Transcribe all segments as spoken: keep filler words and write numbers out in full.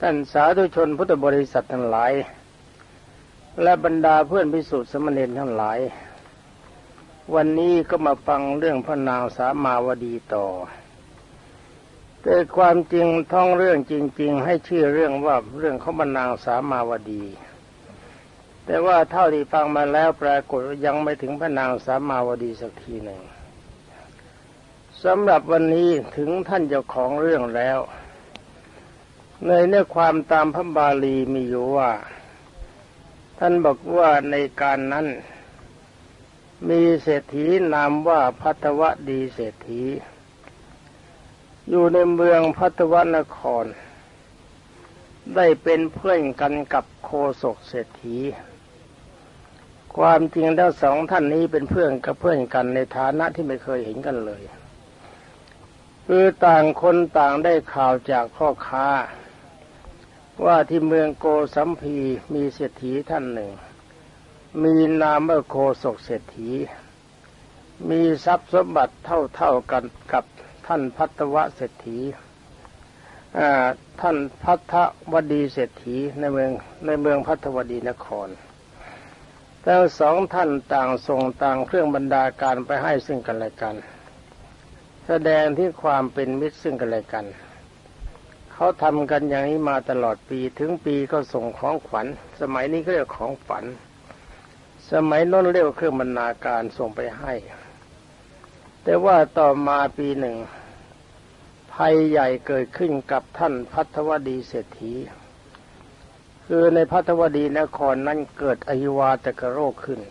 ท่านสาธุชนพุทธบริษัททั้งหลายและบรรดาเพื่อนภิกษุสามเณรทั้งหลายวันนี้ก็มาฟังเรื่องพระนางสามาวดีต่อแต่ความจริงท้องเรื่องจริงๆให้ชื่อเรื่องว่าเรื่องของพระนางสามาวดีแต่ว่าเท่าที่ฟังมาแล้วปรากฏยังไม่ถึงพระนางสามาวดีสักทีหนึ่งสำหรับวันนี้ถึงท่านเจ้าของเรื่องแล้วในเนื้อความตามพระบาลีมีอยู่ว่าท่านบอกว่าในการนั้นมีเศรษฐีนามว่าภัทวดีเศรษฐีอยู่ในเมืองภัทวนครได้เป็นเพื่อนกันกับโคศกเศรษฐีความจริงแล้วสองท่านนี้เป็นเพื่อนกับเพื่อนกันในฐานะที่ไม่เคยเห็นกันเลยคือต่างคนต่างได้ข่าวจากพ่อค้าว่าที่เมืองโกสัมพีมีเศรษฐีท่านหนึ่งมีนามว่าโคศกเศรษฐีมีทรัพย์สมบัติเท่าๆกันกับท่านภัทวเศรษฐีท่านภัทวดีเศรษฐีในเมืองในเมืองภัทวดีนครทั้งสองท่านต่างส่งต่างเครื่องบรรดาการไปให้ซึ่งกันและกันแสดงที่ความเป็นมิตรซึ่งกันและกันเขาทำกันอย่างนี้มาตลอดปีถึงปีก็ส่งของขวัญสมัยนี้ก็เรียกของฝันสมัยโน้นเรียกเครื่องบรรณาการส่งไปให้แต่ว่าต่อมาปีหนึ่งภัยใหญ่เกิดขึ้นกับท่านภัทวดีเศรษฐีคือในภัทวดีนครนั้นเกิดอหิวาตกโรคขึ้น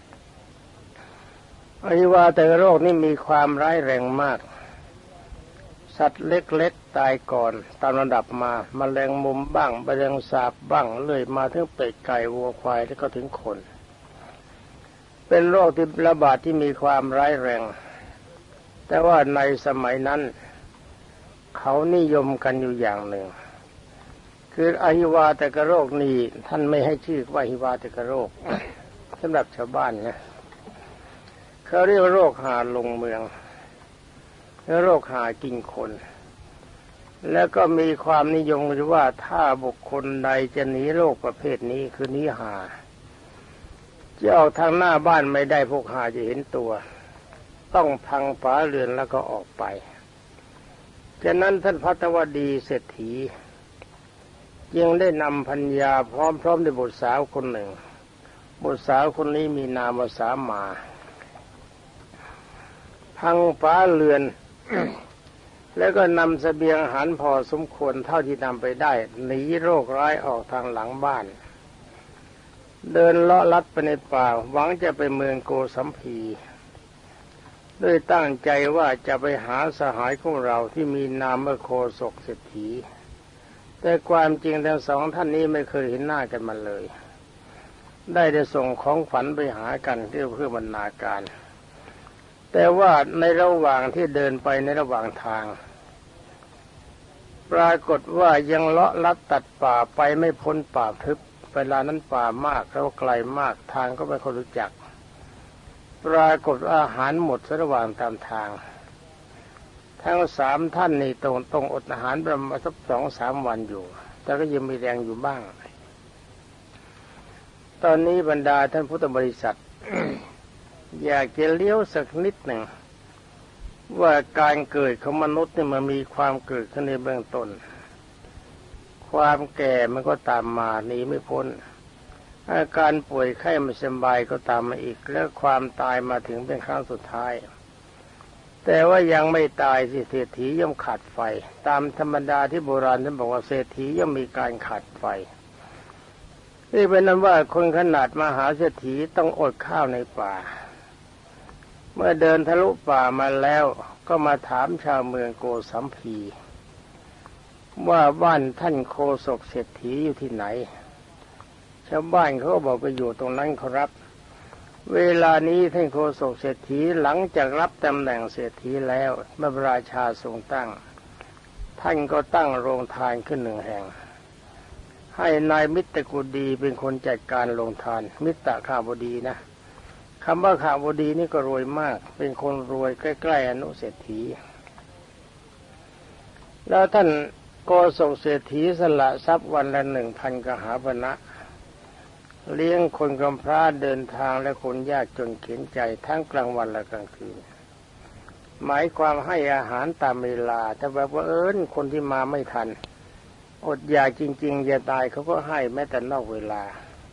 อหิวาตกโรคนี่มีความร้ายแรงมากสัตว์เล็กๆตายก่อนตามระดับมาแมลงมุมบ้างแมลงสาบบ้างเลยมาถึงเป็ดไก่วัวควายแล้วก็ถึงคนเป็นโรคที่ระบาดที่มีความร้ายแรงแต่ว่าในสมัยนั้นเขานิยมกันอยู่อย่างหนึ่งคืออหิวาตกโรคนี้ท่านไม่ให้ชื่อว่าอหิวาตกโรค สำหรับชาวบ้านนะเขาเรียกว่าโรคหาลงเมืองและโรคหากินคนแล้วก็มีความนิยมว่าถ้าบุคคลใดจะหนีโรคประเภทนี้คือหนีหาจะออกทางหน้าบ้านไม่ได้พวกหาจะเห็นตัวต้องพังฝาเรือนแล้วก็ออกไปฉะนั้นท่านภัทวดีเศรษฐีจึงได้นำพัญญาพร้อมๆด้วยบุตรสาวคนหนึ่งบุตรสาวคนนี้มีนามว่าสามาพังฝาเรือน แล้วก็นำเสบียงอาหารพอสมควรเท่าที่นำไปได้หนีโรคร้ายออกทางหลังบ้านเดินเลาะลัดไปในป่าหวังจะไปเมืองโกสัมพีด้วยตั้งใจว่าจะไปหาสหายของเราที่มีนามว่าโคศกเศรษฐีแต่ความจริงทั้งสองท่านนี้ไม่เคยเห็นหน้ากันมาเลยได้แต่ส่งของขวัญไปหากันเพื่อบรรณาการแต่ว่าในระหว่างที่เดินไปในระหว่างทางปรากฏว่ายังเลาะลัดตัดป่าไปไม่พ้นป่าทึบเวลานั้นป่ามากแล้วไกลมากทางก็ไม่ค่อยรู้จักปรากฏอาหารหมดระหว่างตามทางทั้งสามท่านนี่ต้องต้องอดอาหารประมาณสักสองสามวันอยู่แต่ก็ยังมีแรงอยู่บ้างตอนนี้บรรดาท่านพุทธบริษัท อยากจะเลี้ยวสักนิดหนึ่งว่าการเกิดของมนุษย์เนี่ยมันมีความเกิดขึ้นในเบื้องต้นความแก่มันก็ตามมาหนีไม่พ้นอาการป่วยไข้ไม่สบายก็ตามมาอีกแล้วความตายมาถึงเป็นครั้งสุดท้ายแต่ว่ายังไม่ตายสิเศรษฐีย่อมขาดไฟตามธรรมดาที่โบราณท่านบอกว่าเศรษฐีย่อมมีการขาดไฟนี่เป็นนั้นว่าคนขนาดมหาเศรษฐีต้องอดข้าวในป่าเมื่อเดินทะลุป่ามาแล้วก็มาถามชาวเมืองโกสัมพีว่าบ้านท่านโคศกเศรษฐีอยู่ที่ไหนชาวบ้านเขาก็บอกว่าอยู่ตรงนั้นครับเวลานี้ท่านโคศกเศรษฐีหลังจากรับตำแหน่งเศรษฐีแล้วเมื่อพระราชาทรงตั้งท่านก็ตั้งโรงทานขึ้นหนึ่งแห่งให้นายมิตรกุดีเป็นคนจัดการโรงทานมิตรข้าบดีนะคำว่าข้าบดีนี่ก็รวยมากเป็นคนรวยใกล้ๆอนุเศรษฐีแล้วท่านโกศกเศรษฐีสละทรัพย์วันละหนึ่งพันกหาปณะเลี้ยงคนกำพร้าเดินทางและคนยากจนเข็นใจทั้งกลางวันและกลางคืนหมายความให้อาหารตามเวลาแต่แบบว่าเอิญคนที่มาไม่ทันอดอยากจริงๆจะตายเขาก็ให้แม้แต่นอกเวลา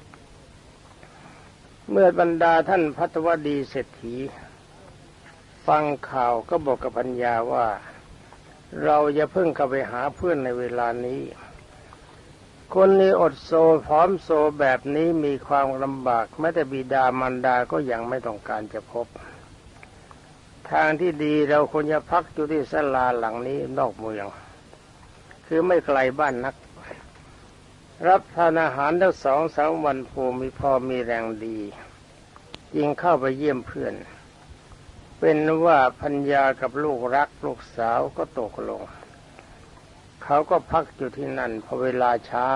เมื่อบรรดาท่านภัตวดีเศรษฐีฟังข่าวก็บอกกับปัญญาว่าเราอย่าเพิ่งเข้าไปหาเพื่อนในเวลานี้คนนี้อดโซพร้อมโซแบบนี้มีความลำบากแม้แต่บิดามารดาก็ยังไม่ต้องการจะพบทางที่ดีเราควรจะพักอยู่ที่ศาลาหลังนี้นอกเมืองคือไม่ไกลบ้านนักรับทานอาหารทั้งสองสามวันภูมิพอมีแรงดียิงเข้าไปเยี่ยมเพื่อนเป็นว่าพัญญากับลูกรักลูกสาวก็ตกลงเขาก็พักอยู่ที่นั่นพอเวลาเช้า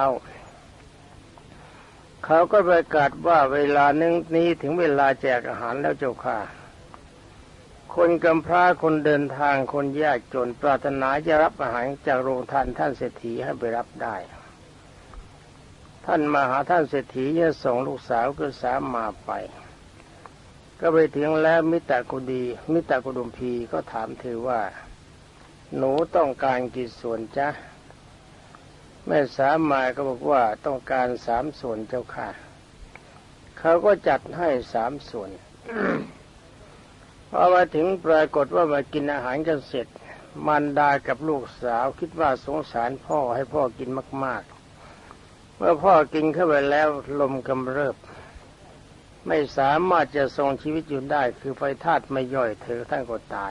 เขาก็ประกาศว่าเวลานึงนี้ถึงเวลาแจกอาหารแล้วเจ้าค่ะคนกำพร้าคนเดินทางคนยากจนปรารถนาจะรับอาหารจากโรงทานท่านเศรษฐีให้ไปรับได้ท่านมาหาท่านเศรษฐีจะส่งลูกสาวคือสามาไปก็ไปถึงแล้วมิตรกุดีมิตรกุดุมพีก็ถามเธอว่าหนูต้องการกี่ส่วนจ๊ะแม่สามาก็บอกว่าต้องการสามส่วนเจ้าค่ะเขาก็จัดให้สามส่วน พอมาถึงปรากฏว่ามากินอาหารกันเสร็จมารดากับลูกสาวคิดว่าสงสารพ่อให้พ่อกินมากๆเมื่อพ่อกินเข้าไปแล้วลมกำเริบไม่สามารถจะทรงชีวิตอยู่ได้คือไฟธาตุไม่ย่อยเธอท่านก็ตาย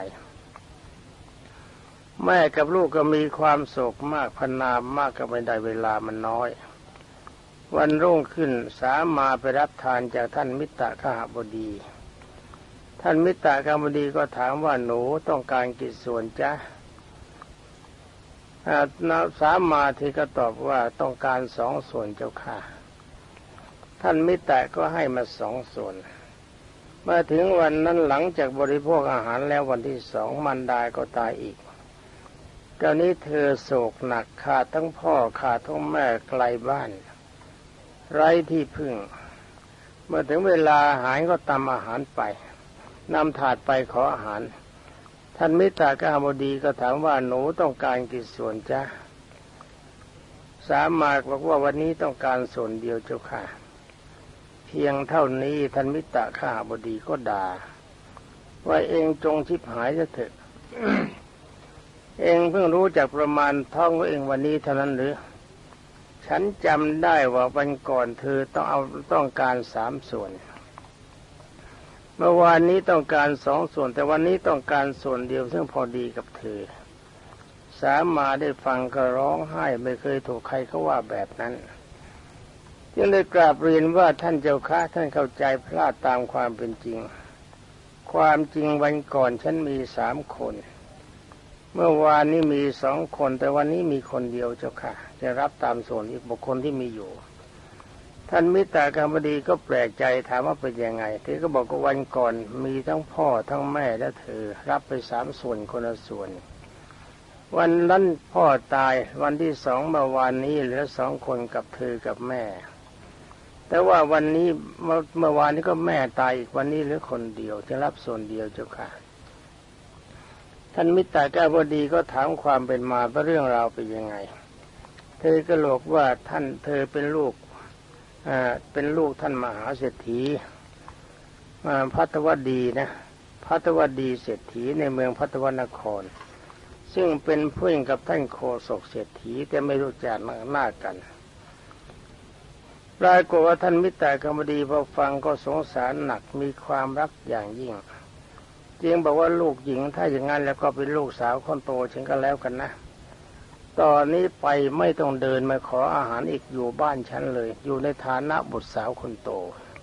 แม่กับลูกก็มีความโศกมากพนามมากก็ไม่ได้เวลามันน้อยวันรุ่งขึ้นสามาไปรับทานจากท่านมิตรคหบดีท่านมิตรคหบดีก็ถามว่าหนูต้องการกี่ส่วนจ๊ะสามาทีก็ตอบว่าต้องการสองส่วนเจ้าค่ะท่านมิตรก็ให้มาสองส่วนเมื่อถึงวันนั้นหลังจากบริโภคอาหารแล้ววันที่สองมารดาก็ตายอีกตอนนี้เธอโศกหนักขาดทั้งพ่อขาดทั้งแม่ไกลบ้านไร้ที่พึ่งเมื่อถึงเวลาอาหารก็ตำอาหารไปนำถาดไปขออาหารท่านมิตรกหบดีก็ถามว่าหนูต้องการกี่ส่วนจ๊ะสามาบอกว่าวันนี้ต้องการส่วนเดียวเจ้าค่ะเพียงเท่านี้ท่านมิตรคหบดีก็ด่าว่าเองจงชิบหายซะเถอะ เองเพิ่งรู้จักประมาณท้องของเองวันนี้เท่านั้นหรือฉันจำได้ว่าวันก่อนเธอต้องเอาต้องการสามส่วนเมื่อวานนี้ต้องการสองส่วนแต่วันนี้ต้องการส่วนเดียวซึ่งพอดีกับเธอสามาได้ฟังก็ร้องไห้ไม่เคยถูกใครเขาว่าแบบนั้นจึงได้กราบเรียนว่าท่านเจ้าข้าท่านเข้าใจพลาดตามความเป็นจริงความจริงวันก่อนฉันมีสามคนเมื่อวานนี้มีสองคนแต่วันนี้มีคนเดียวเจ้าค่ะจะรับตามส่วนอีกบุคคลที่มีอยู่ท่านมิตรกหบดีก็แปลกใจถามว่าเป็นยังไงเธอก็บอกว่าวันก่อนมีทั้งพ่อทั้งแม่และเธอรับไปสามส่วนคนละส่วนวันนั้นพ่อตายวันที่สองเมื่อวานนี้เหลือสองคนกับเธอกับแม่แต่ว่าวันนี้เมื่อเมื่อวานนี้ก็แม่ตายอีกวันนี้เหลือคนเดียวจะรับส่วนเดียวเจ้าค่ะท่านมิตรกหบดีก็ถามความเป็นมาว่าเรื่องราวเป็นยังไงเธอก็บอกว่าท่านเธอเป็นลูกอ่าเป็นลูกท่านมหาเศรษฐีอ่าภัตวดีนะภัตวดีเศรษฐีในเมืองภัตวนครซึ่งเป็นเพื่อนกับท่านโคศกเศรษฐีแต่ไม่รู้จักหน้ากันปรากฏว่าท่านมิตรกหบดีพอฟังก็สงสารหนักมีความรักอย่างยิ่งจึงบอกว่าลูกหญิงถ้าอย่างนั้นแล้วก็เป็นลูกสาวคนโตฉันก็แล้วกันนะตอนนี้ไปไม่ต้องเดินมาขออาหารอีกอยู่บ้านฉันเลยอยู่ในฐานะบุตรสาวคนโต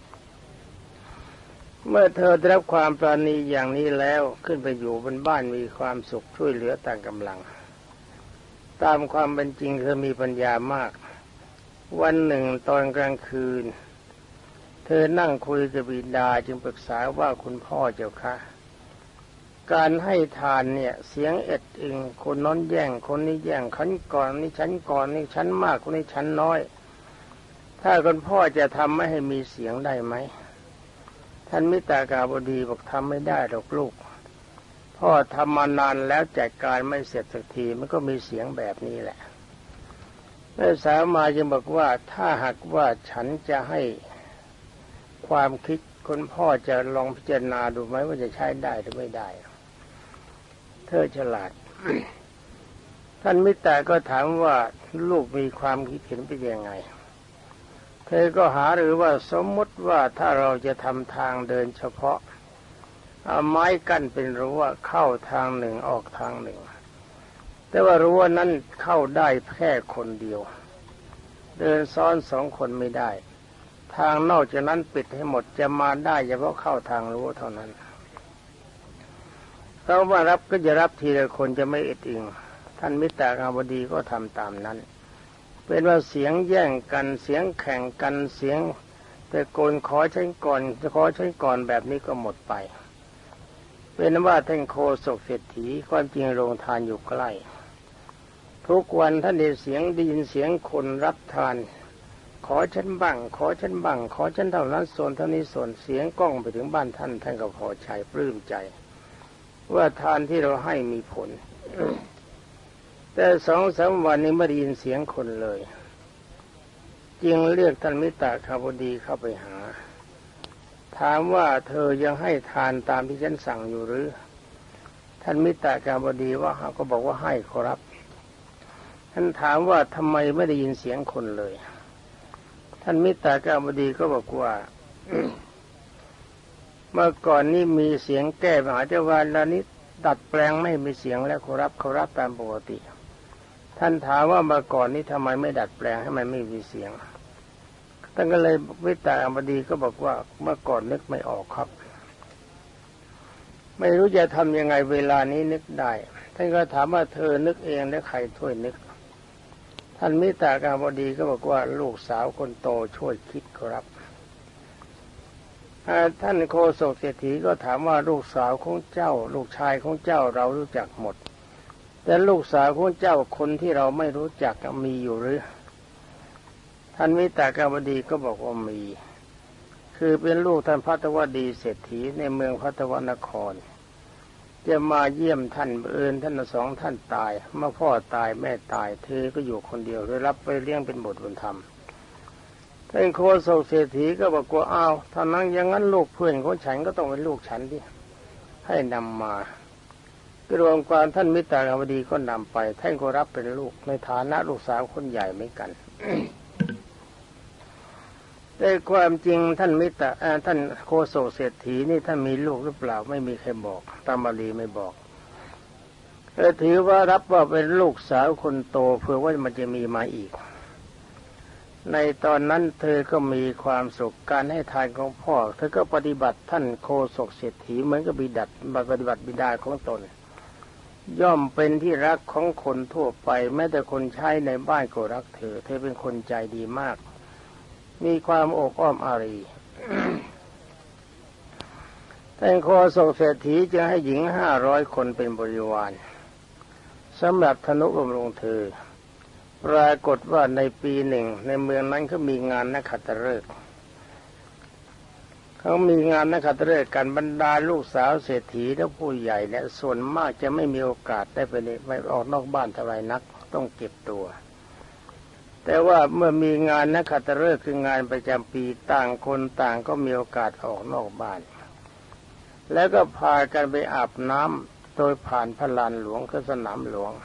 เมื่อเธอได้รับความปราณีอย่างนี้แล้วขึ้นไปอยู่บนบ้านมีความสุขช่วยเหลือต่างกำลังตามความเป็นจริงเธอมีปัญญามากวันหนึ่งตอนกลางคืนเธอนั่งคุยกับบิดาจึงปรึกษาว่าคุณพ่อเจ้าค่ะการให้ทานเนี่ยเสียงเอ็ดอึงคนน้นแย่งคนนี้แย่งขันก่อนนี่ฉันก่อนนี่ฉันมากคนนี้ฉันน้อยถ้าคุณพ่อจะทำไม่ให้มีเสียงได้ไหมท่านมิตรกาบดีบอกทำไม่ได้หรอกลูกพ่อทำมานานแล้วจัดการไม่เสร็จสักทีมันก็มีเสียงแบบนี้แหละแม่สามาจึงบอกว่าถ้าหากว่าฉันจะให้ความคิดคุณพ่อจะลองพิจารณาดูไหมว่าจะใช้ได้หรือไม่ได้เธอฉลาด ท่านมิตรก็ถามว่าลูกมีความคิดเห็นเป็นยังไงเธอก็หาหรือว่าสมมติว่าถ้าเราจะทำทางเดินเฉพาะเอาไม้กั้นเป็นรั้วเข้าทางหนึ่งออกทางหนึ่งแต่ว่ารั้วนั้นเข้าได้แค่คนเดียวเดินซ้อนสองคนไม่ได้ทางนอกจากนั้นปิดให้หมดจะมาได้เฉพาะเข้าทางรั้วเท่านั้นเขาว่ารับก็จะรับทีละคนจะไม่อึดอัดท่านมิตรกาบดีก็ทำตามนั้นเป็นว่าเสียงแย่งกันเสียงแข่งกันเสียงตะโกนขอฉันก่อนจะขอฉันก่อนแบบนี้ก็หมดไปเป็นว่าท่านโคศกเศรษฐีความจริงโรงทานอยู่ใกล้ทุกวันท่านได้เสียงได้ยินเสียงคนรับทานขอฉันบ้างขอฉันบ้างขอฉันเท่านั้นส่วนเท่านี้ส่วนเสียงก้องไปถึงบ้านท่านท่านก็พอใจปลื้มใจว่าทานที่เราให้มีผล แต่สองสามวันนี้ไม่ได้ยินเสียงคนเลยจึงเรียกท่านมิตรคาบดีเข้าไปหาถามว่าเธอยังให้ทานตามที่ฉันสั่งอยู่หรือท่านมิตรคาบดีว่าก็บอกว่าให้ขอรับท่านถามว่าทำไมไม่ได้ยินเสียงคนเลยท่านมิตรคาบดีก็บอกว่า เมื่อก่อนนี้มีเสียงแก้ปัญหาแต่ว่าแล้วนี้ดัดแปลงไม่มีเสียงแล้วขอรับขอรับตามปกติท่านถามว่าเมื่อก่อนนี้ทำไมไม่ดัดแปลงให้มันไม่มีเสียงท่านก็เลยวิตาอมดีก็บอกว่าเมื่อก่อนนึกไม่ออกครับไม่รู้จะทำยังไงเวลานี้นึกได้ท่านก็ถามว่าเธอนึกเองแล้วใครช่วยนึกท่านมิตรกาบดีก็บอกว่าลูกสาวคนโตช่วยคิดครับท่านโคศกเศรษฐีก็ถามว่าลูกสาวของเจ้าลูกชายของเจ้าเรารู้จักหมดแต่ลูกสาวของเจ้าคนที่เราไม่รู้จักมีอยู่หรือท่านมิตรกาบดีก็บอกว่ามีคือเป็นลูกท่านภัทวดีเศรษฐีในเมืองภัทวนครจะมาเยี่ยมท่านเอิญท่านสองท่านตายเมื่อพ่อตายแม่ตายเธอก็อยู่คนเดียวได้รับไปเลี้ยงเป็นบุตรบุญธรรมท่านโคศกเศรษฐีก็บอกว่าอ้าวถ้านั้นอย่างนั้นลูกเพื่อนของฉันก็ต้องเป็นลูกฉันดิให้นำมารวมความท่านมิตรกาบดีก็นำไปท่านก็รับเป็นลูกในฐานะลูกสาวคนใหญ่เหมือนกัน แต่ความจริงท่านมิตรท่านโคศกเศรษฐีนี่ท่านมีลูกหรือเปล่าไม่มีใครบอกตามบาลีไม่บอกแต่ถือว่ารับว่าเป็นลูกสาวคนโตเผื่อว่ามันจะมีมาอีกในตอนนั้นเธอก็มีความสุขการให้ทานของพ่อเธอก็ปฏิบัติท่านโคศกเศรษฐีเหมือนกับบิดาปฏิบัติบิดาของตนย่อมเป็นที่รักของคนทั่วไปแม้แต่คนใช้ในบ้านก็รักเธอเธอเป็นคนใจดีมากมีความอบอ้อมอารี ท่านโคศกเศรษฐีจึงให้หญิงห้าร้อยคนเป็นบริวารสำหรับธนุบำรุงเธอปรากฏว่าในปีหนึ่งในเมืองนั้นเขามีงานนักขัตฤกษ์เขามีงานนักขัตฤกษ์กันบรรดาลูกสาวเศรษฐีและผู้ใหญ่และส่วนมากจะไม่มีโอกาสได้ไปไปออกนอกบ้านเท่าไรนักต้องเก็บตัวแต่ว่าเมื่อมีงานนักขัตฤกษ์คืองานประจำปีต่างคนต่างก็มีโอกาสออกนอกบ้านแล้วก็พากันไปอาบน้ำโดยผ่านพระลานหลวงคือสนามหลวง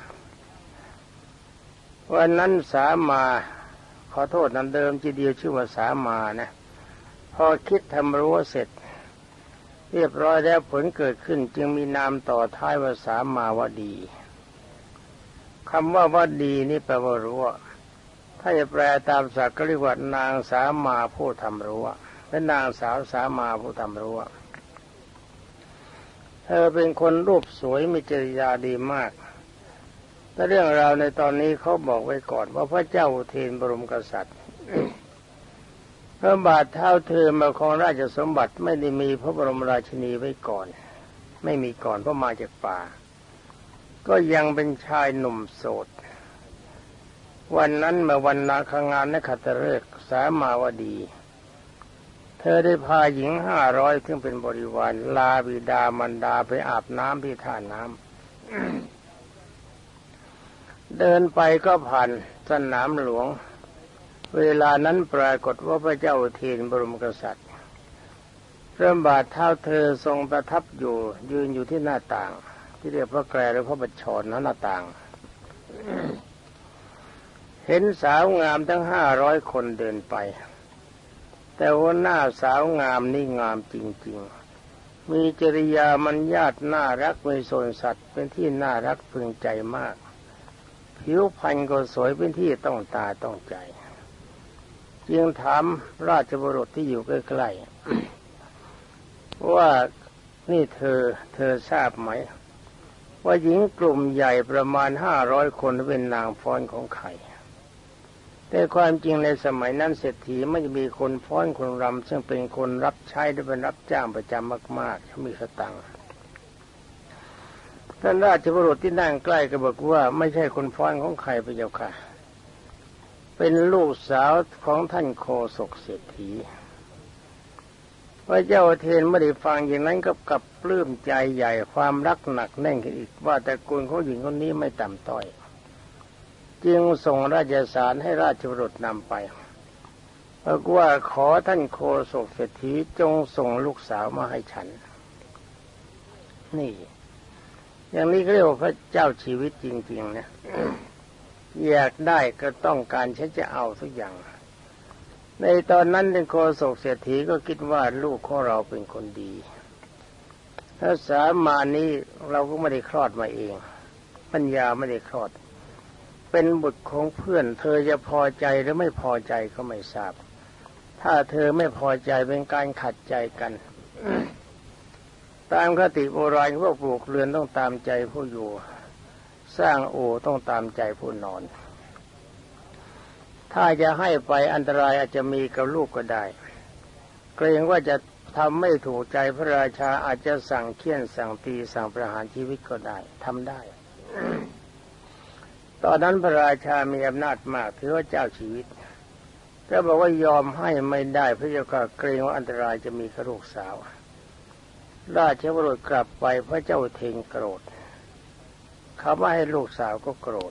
วันนั้นสามาขอโทษนั้นเดิมทีเดียวชื่อว่าสามานะพอคิดทำรั้วเสร็จเรียบร้อยแล้วผลเกิดขึ้นจึงมีนามต่อท้ายว่าสามาวดีคำว่าวดีนี่แปลว่ารั้วถ้าจะแปลตามศัพท์ก็เรียกว่านางสามาผู้ทำรั้วและนางสาวสามาผู้ทำรั้วเธอเป็นคนรูปสวยมีจริยาดีมากแต่เรื่องราวในตอนนี้เขาบอกไว้ก่อนว่าพระเจ้าอุเทนบรมกษัตริย์ พระบาทเท้าเธอมาครองราชสมบัติไม่ได้มีพระบรมราชินีไว้ก่อนไม่มีก่อนเพราะมาจากป่าก็ยังเป็นชายหนุ่มโสดวันนั้นเมื่อวันนาคงานนขัตฤกษ์สามาวดีเธอได้พาหญิงห้าร้อยซึ่งเป็นบริวารลาบิดามารดาไปอาบน้ำที่ท่าน้ำ เดินไปก็ผ่านสนามหลวงเวลานั้นปรากฏว่าพระเจ้าอุเทนบรมกษัตริย์พระบาทเท้าเธอทรงประทับอยู่ยืนอยู่ที่หน้าต่างที่เรียกพระแกรหรือพระบัญชรหน้าต่าง เห็นสาวงามทั้งห้าร้อยคนเดินไปแต่ว่าหน้าสาวงามนี่งามจริงๆมีจริยามัญญาตน่ารักมีโสนสัตว์เป็นที่น่ารักพึงใจมากผิวพรรณก็สวยเป็นที่ต้องตาต้องใจจึงถามราชบุรุษที่อยู่ใกล้ๆว่านี่เธอเธอทราบไหมว่าหญิงกลุ่มใหญ่ประมาณห้าร้อยคนเป็นนางฟ้อนของใครแต่ความจริงในสมัยนั้นเศรษฐีไม่มีคนฟ้อนคนรำซึ่งเป็นคนรับใช้และเป็นรับจ้างประจำมากๆมีสตังค์ท่านราชบุรุษที่นั่งใกล้ก็บอกว่าไม่ใช่คนฟ้อนของใครพระเจ้าค่ะเป็นลูกสาวของท่านโคศกเศรษฐีพระเจ้าเทนไม่ได้ฟังอย่างนั้นก็กลับปลื้มใจใหญ่ความรักหนักแน่นขึ้นอีกว่าแต่กุลของหญิงคนนี้ไม่ต่ำต้อยจึงส่งราชสารให้ราชบุรุษนำไปบอกว่าขอท่านโคศกเศรษฐีจงส่งลูกสาวมาให้ฉันนี่อย่างนี้ก็เรียกว่าพระเจ้าชีวิตจริงๆนะอยากได้ก็ต้องการฉันจะเอาทุกอย่างในตอนนั้นท่านโคศกเศรษฐีก็คิดว่าลูกของเราเป็นคนดีถ้าสามานี้เราก็ไม่ได้คลอดมาเองปัญญาไม่ได้คลอดเป็นบุตรของเพื่อนเธอจะพอใจหรือไม่พอใจก็ไม่ทราบถ้าเธอไม่พอใจเป็นการขัดใจกัน ตามคติโบราณพวกปลูกเรือนต้องตามใจผู้อยู่สร้างโอต้องตามใจผู้นอนถ้าจะให้ไปอันตรายอาจจะมีกับลูกก็ได้เกรงว่าจะทำไม่ถูกใจพระราชาอาจจะสั่งเฆี่ยนสั่งตีสั่งประหารชีวิตก็ได้ทำได้ ตอนนั้นพระราชามีอำนาจมากถือว่าเจ้าชีวิตก็บอกว่ายอมให้ไม่ได้พระเจ้าก็เกรงว่าอันตรายจะมีกับลูกสาวราชบุรุษกลับไปพระเจ้าเทนโกรธเขาไม่ให้ลูกสาวก็โกรธ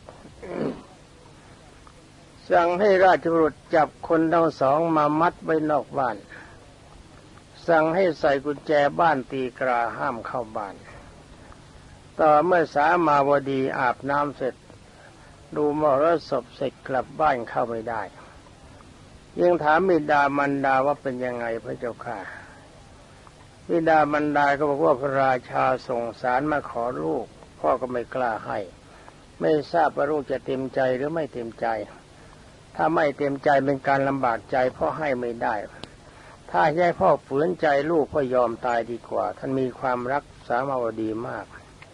สั่งให้ราชบุรุษจับคนทั้งสองมามัดไว้นอกบ้านสั่งให้ใส่กุญแจบ้านตีกราห้ามเข้าบ้านต่อเมื่อสามาวดีอาบน้ำเสร็จดูมรสพเสร็จกลับบ้านเข้าไม่ได้ยังถามบิดามารดาว่าเป็นยังไงพระเจ้าค่ะบิดามารดาก็บอกว่าพระราชาส่งสารมาขอลูกพ่อก็ไม่กล้าให้ไม่ทราบว่าลูกจะเต็มใจหรือไม่เต็มใจถ้าไม่เต็มใจเป็นการลำบากใจพ่อให้ไม่ได้ถ้าให้พ่อฝืนใจลูกพ่อยอมตายดีกว่าท่านมีความรักสามาวดีมาก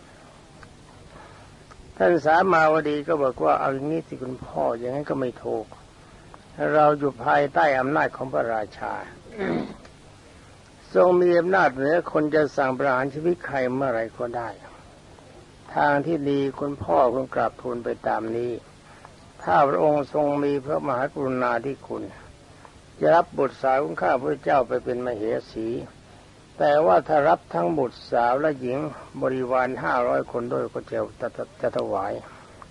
ท่านสามาวดีก็บอกว่าเอาอย่างนี้สิคุณพ่ออย่างนั้นก็ไม่ถูกเราอยู่ภายใต้อำนาจของพระราชา ทรงมีอำนาจเหนือคนจะสั่งประหารชีวิตใครเมื่อไรก็ได้ทางที่ดีคุณพ่อควรกราบทูลไปตามนี้ถ้าพระองค์ทรงมีพระมหากรุณาธิคุณจะรับบุตรสาวของข้าพระเจ้าไปเป็นมเหสีแต่ว่าถ้ารับทั้งบุตรสาวและหญิงบริวารห้าร้อยคนด้วยก็จะจะถวาย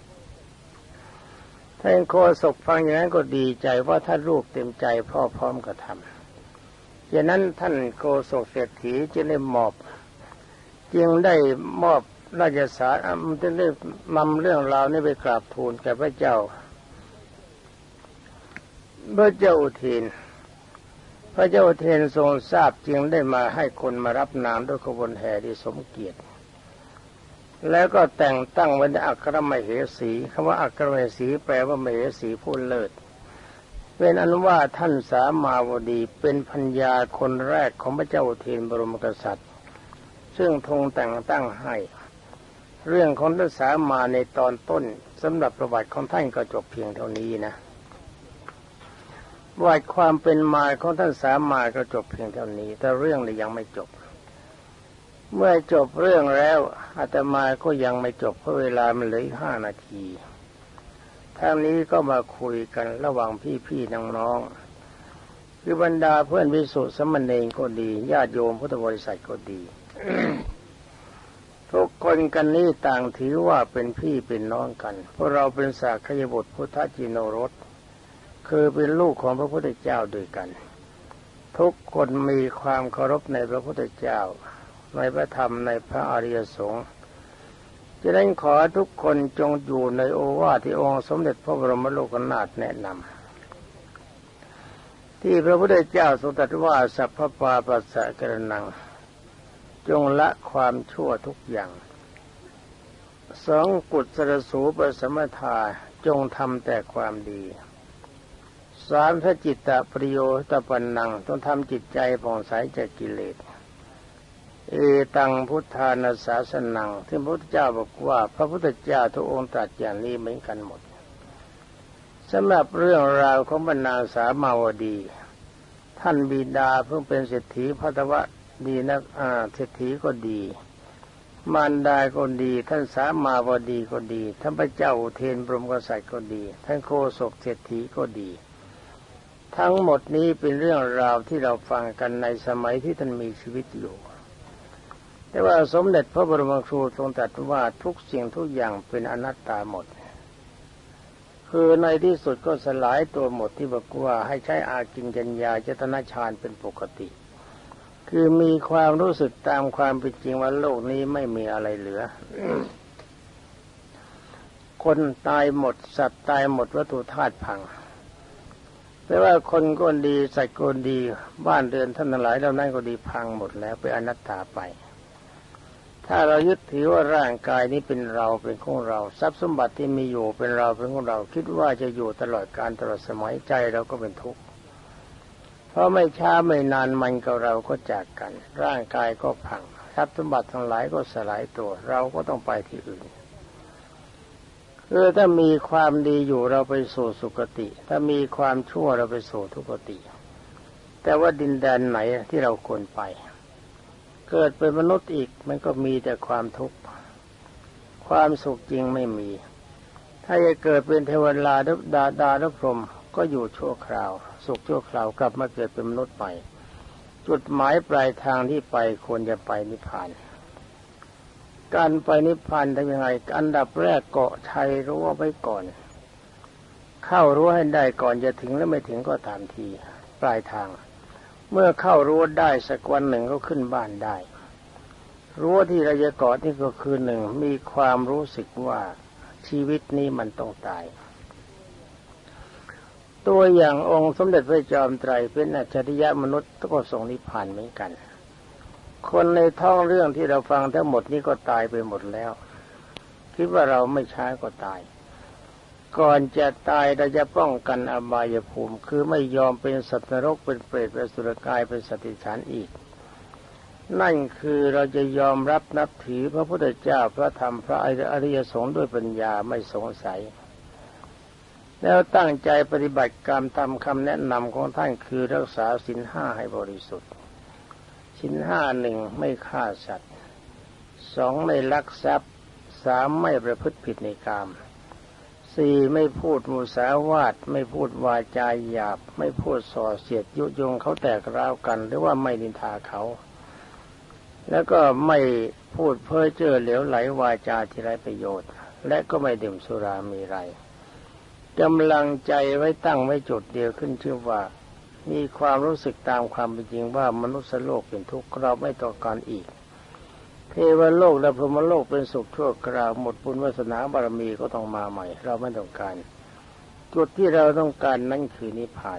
ท่านโคศกฟังอย่างนั้นก็ดีใจว่าถ้าลูกเต็มใจพ่อพร้อมกระทำดังนั้นท่านโคศกเศรษฐีจึงได้มอบจึงได้มอบราชสารจึงได้นำเรื่องราวนี้ไปกราบทูลแก่พระเจ้าพระเจ้าอุเทนพระเจ้าอุเทนทรงทราบจึงได้มาให้คนมารับนางด้วยขบวนแห่ที่สมเกียรติแล้วก็แต่งตั้งไว้ในอัครมเหสีคำว่าอัครมเหสีแปลว่ามเหสีผู้เลิศเป็นอันว่าท่านสามาวดีเป็นพัญญาคนแรกของพระเจ้าอุเทนบรมกษัตริย์ซึ่งทรงแต่งตั้งให้เรื่องของท่านสามาในตอนต้นสำหรับประวัติของท่านก็จบเพียงเท่านี้นะประวัติความเป็นมาของท่านสามาก็จบเพียงเท่านี้แต่เรื่องนี้ยังไม่จบเมื่อจบเรื่องแล้วอาตมาก็ยังไม่จบเพราะเวลามันเหลืออีกห้านาทีทางนี้ก็มาคุยกันระหว่างพี่ๆน้องๆคือบรรดาเพื่อนภิกษุสามเณรก็ดีญาติโยมพุทธบริษัทก็ดี ทุกคนกันนี้ต่างถือว่าเป็นพี่เป็นน้องกันเพราะเราเป็นสากยบุตรพุทธจิโนรสคือเป็นลูกของพระพุทธเจ้าด้วยกันทุกคนมีความเคารพในพระพุทธเจ้าในพระธรรมในพระอริยสงฆ์จะได้ขอทุกคนจงอยู่ในโอวาทที่องค์สมเด็จพระบรมโลกนาถแนะนำที่พระพุทธเจ้าทรงตรัสว่าสัพพปาปัสสะกรณังจงละความชั่วทุกอย่างสองกุศลสูปสมถาจงทำแต่ความดีสามพระจิตตปริโยตปันนังต้องทำจิตใจผ่องใสจากกิเลสเอตังพุทธานาสาสนังที่พระพุทธเจ้าบอกว่าพระพุทธเจ้าทุกองค์ตรัสอย่างนี้เหมือนกันหมดสำหรับเรื่องราวของบรรณาสามาวดีท่านบิดาเพิ่งเป็นเศรษฐีพัทวะดีนักอ่าเศรษฐีก็ดีมารดาก็ดีท่านสามาวดีก็ดีท่านพระเจ้าอุเทนบรมกษัตริย์ก็ดีท่านโคศกเศรษฐีก็ดีทั้งหมดนี้เป็นเรื่องราวที่เราฟังกันในสมัยที่ท่านมีชีวิตอยู่แต่ว่าสมเด็จพระบรมครูทรงตรัสว่าทุกสิ่งทุกอย่างเป็นอนัตตาหมดคือในที่สุดก็สลายตัวหมดที่บอกว่าให้ใช้อากิญญญาเจตนาฌานเป็นปกติคือมีความรู้สึกตามความเป็นจริงว่าโลกนี้ไม่มีอะไรเหลือ คนตายหมดสัตว์ตายหมดวัตถุธาตุพังแต่ว่าคนก็ดีสัตว์ก็ดีบ้านเรือนท่านทั้งหลายเหล่านั้นก็ดีพังหมดแล้วเป็นอนัตตาไปถ้าเรายึดถือว่าร่างกายนี้เป็นเราเป็นของเราทรัพย์สมบัติที่มีอยู่เป็นเราเป็นของเราคิดว่าจะอยู่ตลอดกาลตลอดสมัยใจเราก็เป็นทุกข์เพราะไม่ช้าไม่นานมันกับเราก็จากกันร่างกายก็พังทรัพย์สมบัติทั้งหลายก็สลายตัวเราก็ต้องไปที่อื่นคือถ้ามีความดีอยู่เราไปสู่สุคติถ้ามีความชั่วเราไปสู่ทุกขติแต่ว่าดินแดนไหนที่เราควรไปเกิดเป็นมนุษย์อีกมันก็มีแต่ความทุกข์ความสุขจริงไม่มีถ้าจะเกิดเป็นเทวดาดาดาและพรหมก็อยู่ชั่วคราวสุขชั่วคราวกลับมาเกิดเป็นมนุษย์ใหม่จุดหมายปลายทางที่ไปควรจะไปนิพพานการไปนิพพานทำยังไงอันดับแรกเกาะชัยรั้วไว้ก่อนเข้ารั้วให้ได้ก่อนจะถึงและไม่ถึงก็ตามทีปลายทางเมื่อเข้ารั้วได้สักวันหนึ่งก็ขึ้นบ้านได้รั้วที่เราจะเกาะนี่ก็คือหนึ่งมีความรู้สึกว่าชีวิตนี้มันต้องตายตัวอย่างองค์สมเด็จพระจอมไตรเป็นอัจฉริยะมนุษย์ก็ทรงนิพพานเหมือนกันคนในท้องเรื่องที่เราฟังทั้งหมดนี้ก็ตายไปหมดแล้วคิดว่าเราไม่ช้าก็ตายก่อนจะตายเราจะป้องกันอบายภูมิคือไม่ยอมเป็นสัตว์นรกเป็นเปรตเป็นอสุรกายเป็นสัตว์เดรัจฉานอีกนั่นคือเราจะยอมรับนับถือพระพุทธเจ้าพระธรรมพระอริยสงฆ์ด้วยปัญญาไม่สงสัยแล้วตั้งใจปฏิบัติกรรมตามคำแนะนำของท่านคือรักษาศีลห้าให้บริสุทธิ์ศีลห้าหนึ่งไม่ฆ่าสัตว์สองไม่ลักทรัพย์สามไม่ประพฤติผิดในกามสี่ไม่พูดมุสาวาทไม่พูดวาจาหยาบไม่พูดส่อเสียดยุยงเขาแตกร้าวกันหรือว่าไม่นินทาเขาแล้วก็ไม่พูดเพ้อเจ้อเหลวไหลวาจาที่ไร้ประโยชน์และก็ไม่ดื่มสุรามีไรกำลังใจไว้ตั้งไว้จุดเดียวขึ้นชื่อว่ามีความรู้สึกตามความเป็นจริงว่ามนุษย์โลกเป็นทุกข์เราไม่ต้องการอีกเทวโลกและพรหมโลกเป็นสุขชั่วคราวหมดบุญวาสนาบารมีก็ต้องมาใหม่เราไม่ต้องการจุดที่เราต้องการนั่นคือนิพพาน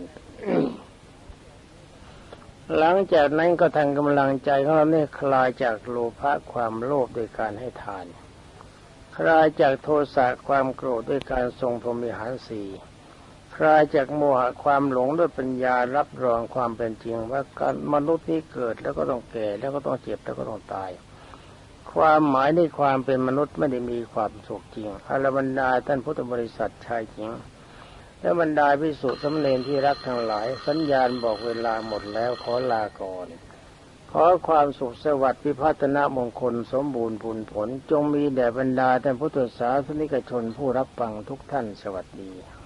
หลังจากนั้นก็ทางกำลังใจของเราเนี่ยคลายจากโลภะความโลภโดยการให้ทานคลายจากโทสะความโกรธด้วยการทรงพรหมิหารสี่คลายจากโมหะความหลงด้วยปัญญารับรองความเป็นจริงว่าการมนุษย์นี้เกิดแล้วก็ต้องแก่แล้วก็ต้องเจ็บแล้วก็ต้องตายความหมายในความเป็นมนุษย์ไม่ได้มีความสุขจริงอรบรรดาท่านพุทธบริษัทชายหญิงและบรรดาภิกษุสามเณรที่รักทั้งหลายสัญญาณบอกเวลาหมดแล้วขอลาก่อนขขอความสุขสวัสดิ์พิพัฒนมงคลสมบูรณ์ผลผลจงมีแด่บรรดาท่านพุทธศาสนิกชนผู้รับฟังทุกท่านสวัสดี